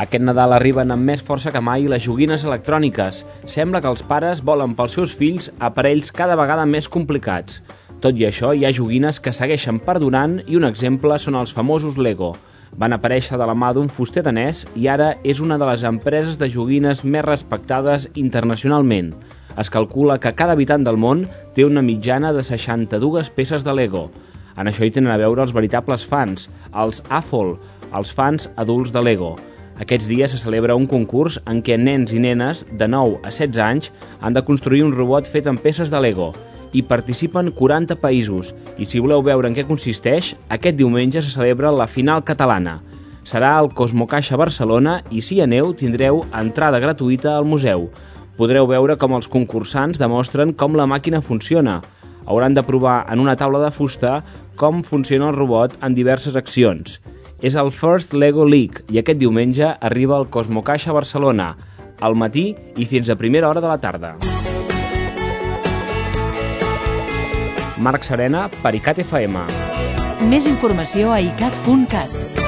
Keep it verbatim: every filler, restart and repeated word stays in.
Aquest Nadal arriben amb més força que mai les joguines electròniques. Sembla que els pares volen pels seus fills aparells cada vegada més complicats. Tot i això, hi ha joguines que segueixen perdurant i un exemple són els famosos Lego. Van aparèixer de la mà d'un fuster danès i ara és una de les empreses de joguines més respectades internacionalment. Es calcula que cada habitant del món té una mitjana de seixanta-dues peces de Lego. En això hi tenen a veure els veritables fans, els A F O L, els fans adults de Lego. Aquests dies se celebra un concurs en què nens i nenes de nou a setze anys han de construir un robot fet amb peces de Lego. Hi participen quaranta països i si voleu veure en què consisteix, aquest diumenge se celebra la final catalana. Serà al Cosmocaixa Barcelona i si hi aneu tindreu entrada gratuïta al museu. Podreu veure com els concursants demostren com la màquina funciona. Hauran de provar en una taula de fusta com funciona el robot en diverses accions. És el First Lego League i aquest diumenge arriba al Cosmocaixa Barcelona, al matí i fins a primera hora de la tarda. Marc Serena, per ICAT F M. Més informació a icat punt cat.